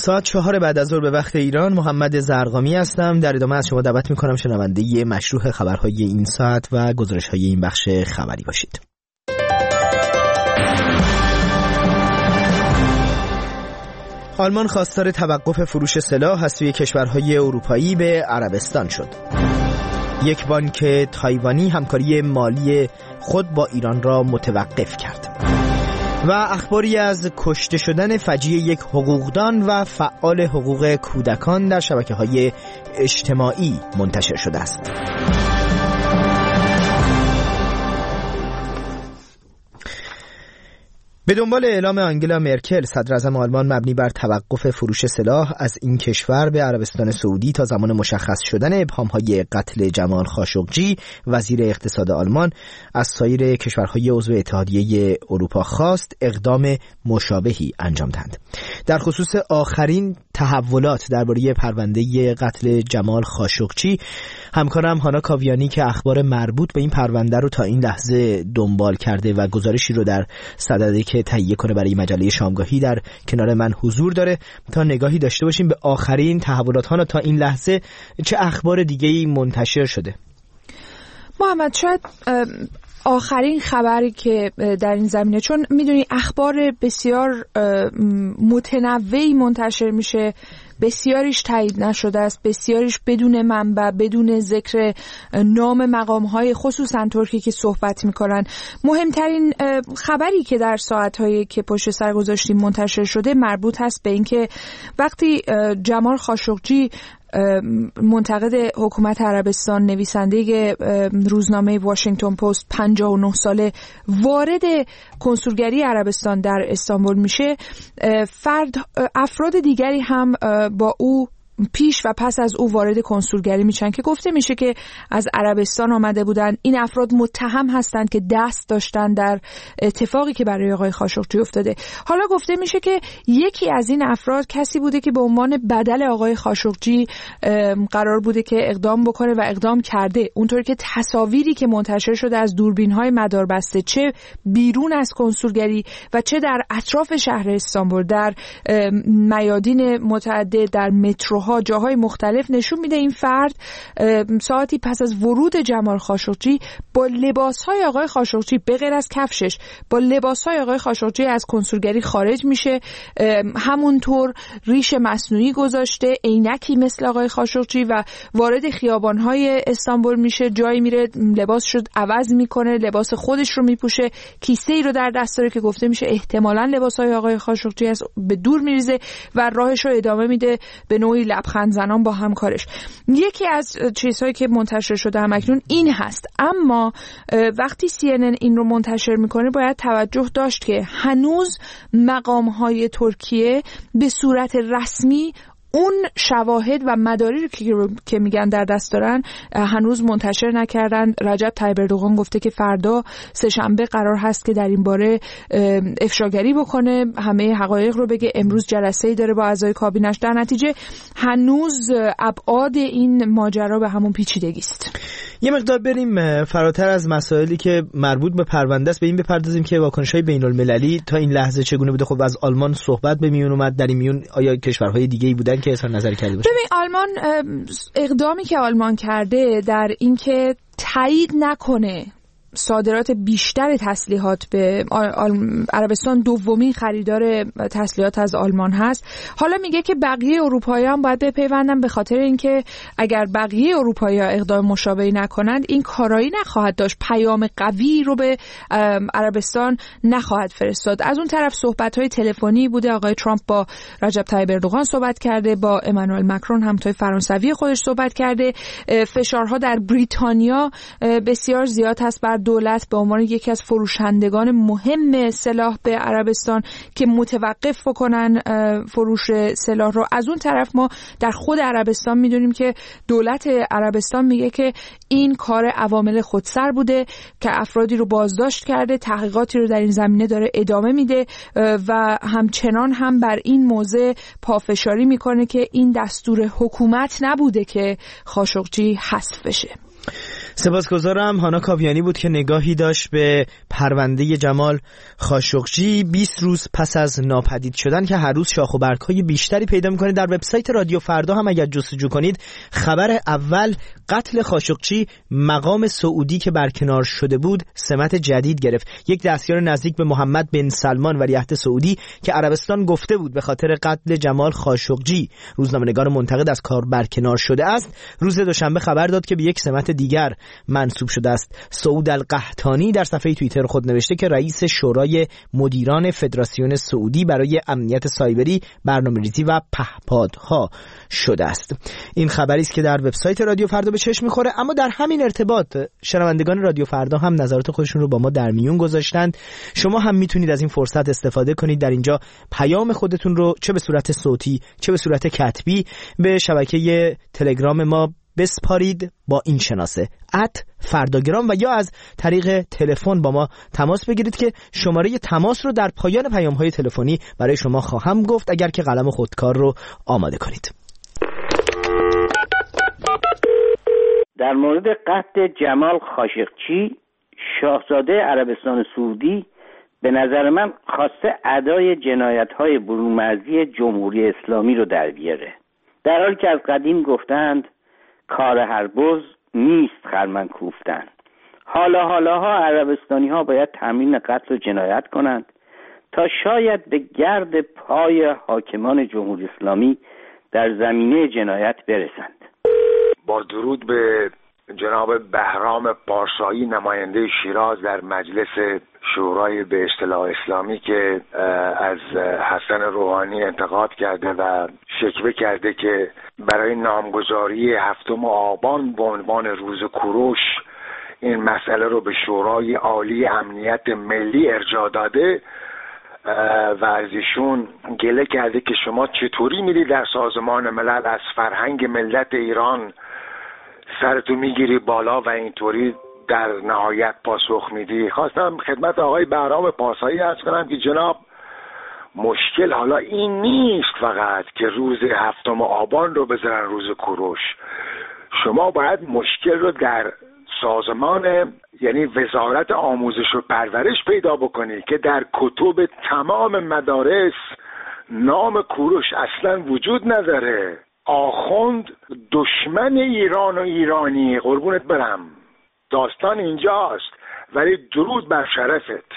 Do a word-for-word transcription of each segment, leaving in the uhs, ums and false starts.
ساعت چهار بعد از ظهر به وقت ایران. محمد زرقامی هستم. در ادامه از شما دعوت می‌کنم شنونده مشروع خبرهای این ساعت و گزارش‌های این بخش خبری باشید. آلمان خواستار توقف فروش سلاح از سوی کشورهای اروپایی به عربستان شد. یک بانک تایوانی همکاری مالی خود با ایران را متوقف کرد. و اخباری از کشته شدن فجیع یک حقوقدان و فعال حقوق کودکان در شبکه‌های اجتماعی منتشر شده است. به دنبال اعلام آنگلا مرکل صدراعظم آلمان مبنی بر توقف فروش سلاح از این کشور به عربستان سعودی تا زمان مشخص شدن ابهام‌های قتل جمال خاشقجی، وزیر اقتصاد آلمان از سایر کشورهای عضو اتحادیه اروپا خواست اقدام مشابهی انجام دهند. در خصوص آخرین تحولات درباره پرونده قتل جمال خاشقجی، همکارم هانا کاویانی که اخبار مربوط به این پرونده رو تا این لحظه دنبال کرده و گزارشی رو در صدده که تهیه کنه برای مجله شامگاهی در کنار من حضور داره تا نگاهی داشته باشیم به آخرین تحولات ها تا این لحظه چه اخبار دیگه‌ای منتشر شده. محمد، شاید آخرین خبری که در این زمینه، چون میدونی اخبار بسیار متنوعی منتشر میشه، بسیاریش تایید نشده است، بسیاریش بدون منبع، بدون ذکر نام مقام‌های خصوصا ترکی که صحبت می‌کنن. مهمترین خبری که در ساعت‌هایی که پشت سر گذاشتیم منتشر شده مربوط هست به اینکه وقتی جمال خاشقجی منتقد حکومت عربستان، نویسنده روزنامه واشنگتن پست، پنجاه و نه ساله، وارد کنسولگری عربستان در استانبول میشه، فرد افراد دیگری هم با او پیش و پس از او وارد کنسولگری میشن که گفته میشه که از عربستان آمده بودن. این افراد متهم هستند که دست داشتن در اتفاقی که برای آقای خاشقجی افتاده. حالا گفته میشه که یکی از این افراد کسی بوده که به عنوان بدل آقای خاشقجی قرار بوده که اقدام بکنه و اقدام کرده. اونطوری که تصاویری که منتشر شده از دوربین‌های مداربسته، چه بیرون از کنسولگری و چه در اطراف شهر استانبول، در میادین متعدد، در مترو ها، جاهای مختلف، نشون میده این فرد ساعتی پس از ورود جمال خاشقجی با لباسهای آقای خاشقجی به غیر از کفشش با لباسهای آقای خاشقجی از کنسولگری خارج میشه. همونطور ریش مصنوعی گذاشته، عینکی مثل آقای خاشقجی و وارد خیابانهای استانبول میشه. جایی میره لباسش رو عوض میکنه، لباس خودش رو میپوشه، کیسه ای رو در دست داره که گفته میشه احتمالاً لباسهای آقای خاشقجی است، به دور میریزه و راهش رو ادامه میده به نوعی لبخند زنان با همکارش. یکی از چیزهایی که منتشر شده همکنون این هست. اما وقتی سی ان ان این رو منتشر میکنه باید توجه داشت که هنوز مقام‌های ترکیه به صورت رسمی اون شواهد و مدارکی که, که میگن در دست دارن هنوز منتشر نکردن. رجب طیب اردوغان گفته که فردا سه‌شنبه قرار هست که در این باره افشاگری بکنه، همه حقایق رو بگه. امروز جلسه‌ای داره با اعضای کابینش. در نتیجه هنوز ابعاد این ماجرا به همون پیچیدگی است. یه مقدار بریم فراتر از مسائلی که مربوط به پرونده است، به این بپردازیم که واکنش‌های بین‌المللی تا این لحظه چگونه بوده. خب از آلمان صحبت به میون اومد، در این میون آیا کشورهای دیگه‌ای بودن که اظهار نظر کرده باشه؟ ببین، آلمان اقدامی که آلمان کرده در اینکه تایید نکنه صادرات بیشتر تسلیحات به عربستان، دومین خریدار تسلیحات از آلمان هست. حالا میگه که بقیه اروپایی‌ها هم باید بپیوندن، به خاطر اینکه اگر بقیه اروپایی‌ها اقدام مشابهی نکنند این کارایی نخواهد داشت، پیام قوی رو به عربستان نخواهد فرستاد. از اون طرف صحبت‌های تلفنی بوده، آقای ترامپ با رجب طیب اردوغان صحبت کرده، با امانوئل مکرون همتای فرانسوی خودش صحبت کرده. فشارها در بریتانیا بسیار زیاد هست بر دولت به عنوان یکی از فروشندگان مهم سلاح به عربستان که متوقف بکنن فروش سلاح رو. از اون طرف ما در خود عربستان میدونیم که دولت عربستان میگه که این کار عوامل خودسر بوده که افرادی رو بازداشت کرده، تحقیقاتی رو در این زمینه داره ادامه میده و همچنان هم بر این موضوع پافشاری میکنه که این دستور حکومت نبوده که خاشقجی حذف بشه. سپاسگزارم. هانا کاویانی بود که نگاهی داشت به پرونده جمال خاشقجی. بیست روز پس از ناپدید شدن که هر روز شاخ و برگ‌های بیشتری پیدا می‌کنید. در وبسایت رادیو فردا هم اگر جستجو کنید، خبر اول قتل خاشقجی، مقام سعودی که برکنار شده بود سمت جدید گرفت. یک دستیار نزدیک به محمد بن سلمان ولیعهد سعودی که عربستان گفته بود به خاطر قتل جمال خاشقجی روزنامه‌نگار منتقد از کار برکنار شده است، روز دوشنبه خبر داد که به یک سمت دیگر منصوب شده است. سعود القحطانی در صفحه توییتر خود نوشته که رئیس شورای مدیران فدراسیون سعودی برای امنیت سایبری، برنامه‌ریزی و پهپادها شده است. این خبری است که در وبسایت رادیو فردا به چشم می‌خوره. اما در همین ارتباط شنوندگان رادیو فردا هم نظرات خودشون رو با ما در میون گذاشتند. شما هم میتونید از این فرصت استفاده کنید، در اینجا پیام خودتون رو چه به صورت صوتی چه به صورت کتبی به شبکه تلگرام ما بسپارید با این شناسه ات فرداگرام، و یا از طریق تلفن با ما تماس بگیرید که شماره تماس رو در پایان پیام‌های تلفنی برای شما خواهم گفت اگر که قلم خودکار رو آماده کنید. در مورد قتل جمال خاشقجی، شاهزاده عربستان سعودی به نظر من خواسته ادای جنایت‌های برون‌مرزی جمهوری اسلامی رو در بیاره، در حالی که از قدیم گفتند کار هر بز نیست خرمن کوفتن. حالا حالاها عربستانی ها باید تمرین قتل و جنایت کنند تا شاید به گرد پای حاکمان جمهوری اسلامی در زمینه جنایت برسند. با درود به جناب بهرام پارسایی، نماینده شیراز در مجلس شورای به اصطلاح اسلامی که از حسن روحانی انتقاد کرده و شکوه کرده که برای نامگذاری هفتم آبان به عنوان روز کوروش این مسئله رو به شورای عالی امنیت ملی ارجاع داده و از ایشون گله کرده که شما چطوری میری در سازمان ملل از فرهنگ ملت ایران سرتو میگیری بالا و اینطوری در نهایت پاسخ میدی. خواستم خدمت آقای بهرام پارسایی عرض کنم که جناب، مشکل حالا این نیست فقط که روز هفتم آبان رو بذارن روز کوروش. شما باید مشکل رو در سازمان، یعنی وزارت آموزش و پرورش پیدا بکنی که در کتب تمام مدارس نام کوروش اصلا وجود نداره. آخوند دشمن ایران و ایرانی، قربونت برم، داستان اینجاست. ولی درود بر شرفت.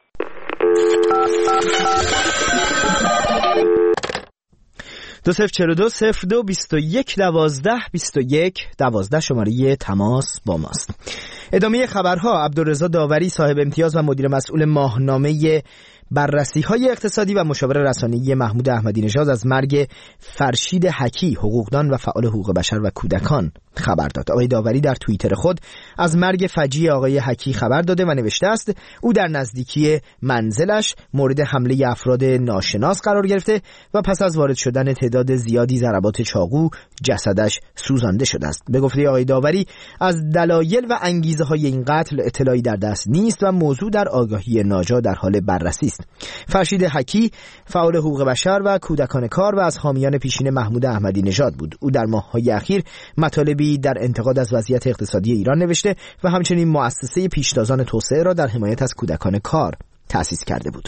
دو صفر چهار دو صفر دو بیست و یک دوازده بیست و یک دوازده شماره تماس با ماست. ادامه خبرها. عبدالرضا داوری صاحب امتیاز و مدیر مسئول ماهنامه بررسی‌های اقتصادی و مشاور رسانه‌ای محمود احمدی نژاد از مرگ فرشید حکی، حقوقدان و فعال حقوق بشر و کودکان خبر داد. آقای داوری در توییتر خود از مرگ فجیع آقای حکی خبر داده و نوشته است او در نزدیکی منزلش مورد حمله افراد ناشناس قرار گرفته و پس از وارد شدن تعداد زیادی ضربات چاقو جسدش سوزانده شده است. به گفته آقای داوری از دلایل و انگیزه‌های این قتل اطلاعی در دست نیست و موضوع در آگاهی ناجا در حال بررسی است. فرشید حکی فعال حقوق بشر و کودکان کار و از حامیان پیشین محمود احمدی نژاد بود. او در ماه‌های اخیر مطالبی در انتقاد از وضعیت اقتصادی ایران نوشته و همچنین مؤسسه پیشتازان توسعه را در حمایت از کودکان کار تأسیس کرده بود.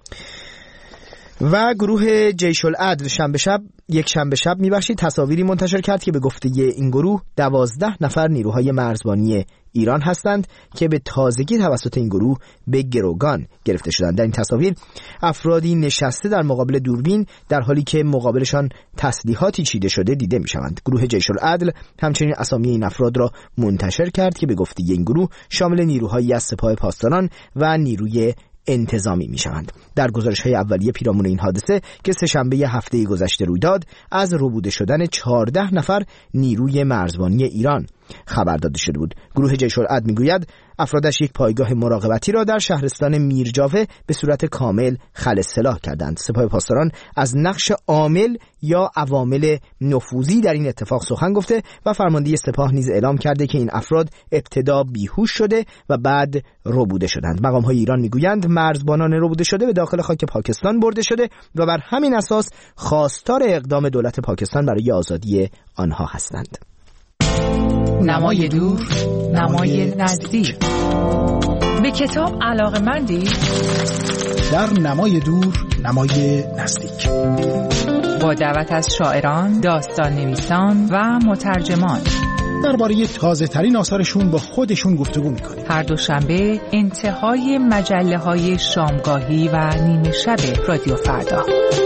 و گروه جیش العدل شنبه شب یک شنبه شب میبخشید تصاویری منتشر کرد که به گفته این گروه دوازده نفر نیروهای مرزبانی ایران هستند که به تازگی توسط این گروه به گروگان گرفته شدند. در این تصاویر افرادی نشسته در مقابل دوربین در حالی که مقابلشان تسلیحاتی چیده شده دیده میشوند. گروه جیش العدل همچنین اسامی این افراد را منتشر کرد که به گفته این گروه شامل نیروهایی از سپاه پاسداران و نیروی انتظامی می شوند. در گزارش‌های اولیه پیرامون این حادثه که سه شنبه هفته گذشته روی داد از ربوده شدن چهارده نفر نیروی مرزبانی ایران خبر داده شده بود. گروه جیش العدل میگوید افرادش یک پایگاه مراقبتی را در شهرستان میرجاوه به صورت کامل خل سلاح کردند. سپاه پاسداران از نقش عامل یا عوامل نفوذی در این اتفاق سخن گفته و فرمانده سپاه نیز اعلام کرده که این افراد ابتدا بیهوش شده و بعد ربوده شدند. مقام‌های ایران میگویند مرزبانان ربوده شده به داخل خاک پاکستان برده شده و بر همین اساس خواستار اقدام دولت پاکستان برای آزادی آنها هستند. نمای دور، نمای نزدیک. به کتاب علاقه‌مندی؟ در نمای دور، نمای نزدیک. با دعوت از شاعران، داستان نویسان و مترجمان درباره تازه ترین آثارشون با خودشون گفتگو میکنیم. هر دوشنبه انتهای مجله های شامگاهی و نیمه شب رادیو فردا.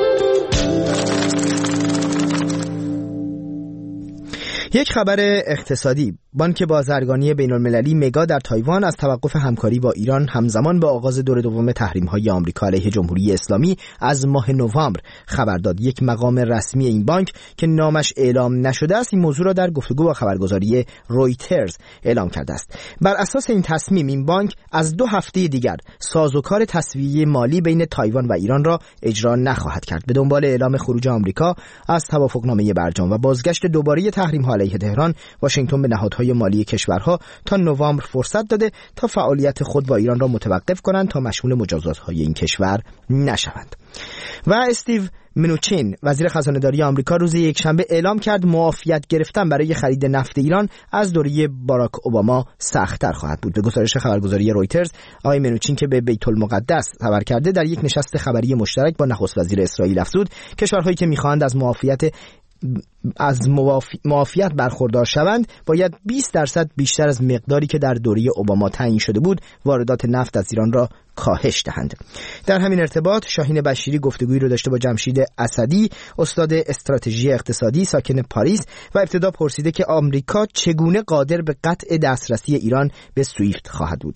یک خبر اقتصادی: بانک بازرگانی بین‌المللی مگا در تایوان از توقف همکاری با ایران همزمان با آغاز دور دوم تحریم‌های آمریکا علیه جمهوری اسلامی از ماه نوامبر خبر داد. یک مقام رسمی این بانک که نامش اعلام نشده است این موضوع را در گفتگو با خبرگزاری رویترز اعلام کرده است. بر اساس این تصمیم این بانک از دو هفته دیگر سازوکار تسویه مالی بین تایوان و ایران را اجرا نخواهد کرد. به دنبال اعلام خروج آمریکا از توافقنامه برجام و بازگشت دوباره تحریم‌ها علیه تهران، واشنگتن به نهادهای مالی کشورها تا نوامبر فرصت داده تا فعالیت خود با ایران را متوقف کنند تا مشمول مجازات‌های این کشور نشوند. و استیو منوچین وزیر خزانه‌داری آمریکا روز یکشنبه اعلام کرد معافیت گرفتن برای خرید نفت ایران از دوره باراک اوباما سخت‌تر خواهد بود. به گزارش خبرگزاری رویترز، آقای منوچین که به بیت المقدس سفر کرده در یک نشست خبری مشترک با نخست وزیر اسرائیل افزود کشورهایی که می‌خواهند از معافیت از معافیت برخوردار شوند باید بیست درصد بیشتر از مقداری که در دوره اوباما تعیین شده بود واردات نفت از ایران را کاهش دهند. در همین ارتباط شاهین بشیری گفتگویی رو داشته با جمشید اسدی، استاد استراتژی اقتصادی ساکن پاریس، و ابتدا پرسیده که آمریکا چگونه قادر به قطع دسترسی ایران به سویفت خواهد بود.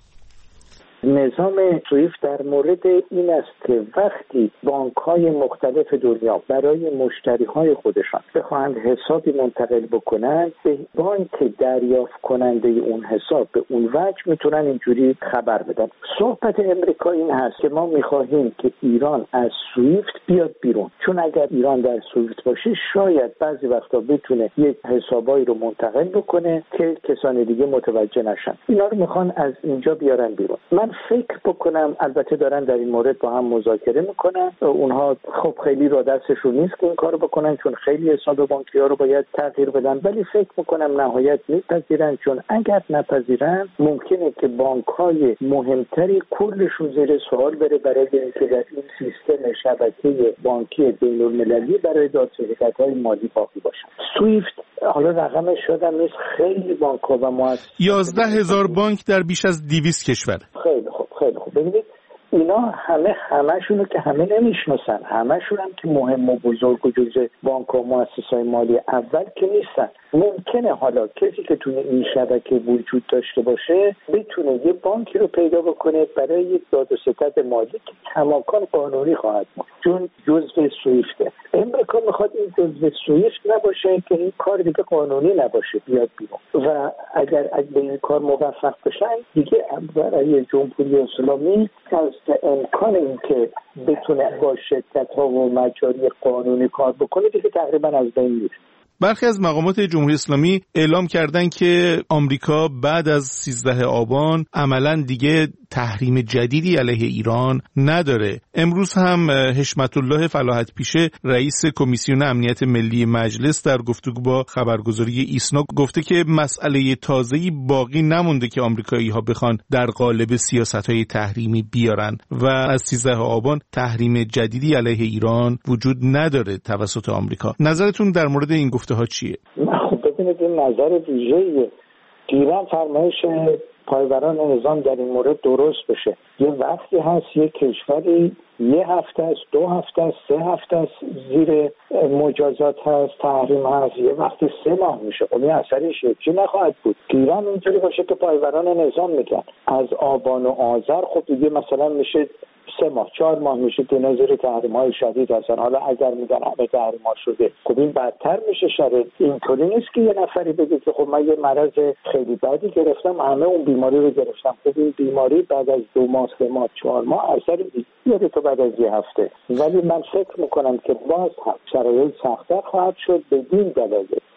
نظام سویفت در مورد این است که وقتی بانک‌های مختلف دنیا برای مشتری‌های خودشان بخواهند حسابی منتقل بکنند، به بانک دریافت کننده اون حساب به اون وجه میتونن اینجوری خبر بدن. صحبت امریکا این هست که ما می‌خواهیم که ایران از سویفت بیاد بیرون، چون اگر ایران در سویفت باشه شاید بعضی وقتا بتونه یک حسابایی رو منتقل بکنه که کسان دیگه متوجه نشن. اینا رو میخوان از اینجا بیارن بیرون. من فکر بکنم، البته دارن در این مورد با هم مذاکره میکنن، اونها خب خیلی را دستشون نیست که این کارو بکنن چون خیلی حساب بانکی ها رو باید تغییر بدن، ولی فکر میکنم نهایت میپذیرن، چون اگر نپذیرن ممکنه که بانک های مهمتری کلشون زیر سوال بره برای اینکه در این سیستم شبکه بانکی بین‌المللی برای دادسازی های مالی باقی باشن. سویفت حالا رقمش شدم نیست، خیلی بانک ها و مؤسسات یازده هزار بانک در بیش از دویست کشور. خیلی خوب خیلی خوب. ببینید اینا همه همشونو که همه نمیشناسن، همشون هم که مهم و بزرگ و جزء بانک و مؤسسات مالی اول که نیستن. ممکنه حالا کسی که تو این شبکه وجود داشته باشه بتونه یه بانکی رو پیدا بکنه برای یک داد و ستد مالی که کماکان قانونی خواهد بود، چون جزء سویفته. امریکا میخواد این جزء سویفت نباشه که این کار دیگه قانونی نباشه بیاد بیرون، و اگر اگه به این کار موفق بشن دیگه برای جمهوری اسلامی از امکان این که بتونه با شرکت‌ها و مجاری قانونی کار بکنه دیگه تقریبا از بین میره. برخی از مقامات جمهوری اسلامی اعلام کردن که آمریکا بعد از سیزده آبان عملاً دیگه تحریم جدیدی علیه ایران نداره. امروز هم حشمت الله فلاحت پیشه رئیس کمیسیون امنیت ملی مجلس در گفتگو با خبرگزاری ایسنا گفته که مسئله تازه‌ای باقی نمونده که آمریکایی‌ها بخوان در قالب سیاست‌های تحریمی بیارن و از سیزده آبان تحریم جدیدی علیه ایران وجود نداره توسط آمریکا. نظرتون در مورد این گفته ها چیه؟ خب ببینید این نظر ویژه‌ایه. ایران فرمایش پایوران نظام در این مورد درست بشه. یه وقتی هست یه کشوری یه هفته است، دو هفته است، سه هفته است زیر مجازات هست، تحریم هست، یه وقتی سه ماه میشه. خب این اثرش چی نخواهد بود؟ ایران اینطوری باشه که پایوران نظام میگن از آبان و آذر خب دیگه مثلا میشه سه ماه چهار ماه میشه که نظر تحریم های شدید هستن. حالا اگر میگن همه تحریم ها شده خب این بدتر میشه شرط. اینطوری نیست که یه نفری بگه که خب من یه مرض خیلی بدی گرفتم همه اون بیماری رو گرفتم. خب این بیماری بعد از دو ماه سه ماه چهار ماه اثر بیاره تو بعد از یه هفته. ولی من فکر میکنم که باز هم شرایط سخت‌تر خواهد شد بدین دلیل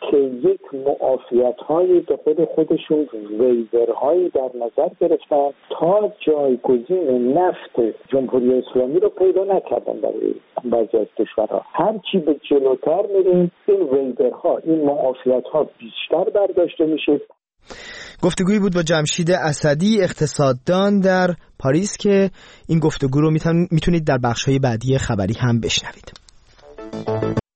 که یک معافیت‌های داخل خودشون ویورهایی در نظر گرفتن تا جایگزین نفت جمهوری اسلامی رو پیدا نکردن برای بعضی از کشورها. هرچی به جلوتر میریم این ویورها، این معافیت‌ها بیشتر برداشته میشه. گفتگویی بود با جمشید اسدی، اقتصاددان در پاریس، که این گفتگو رو میتونید در بخش‌های بعدی خبری هم بشنوید.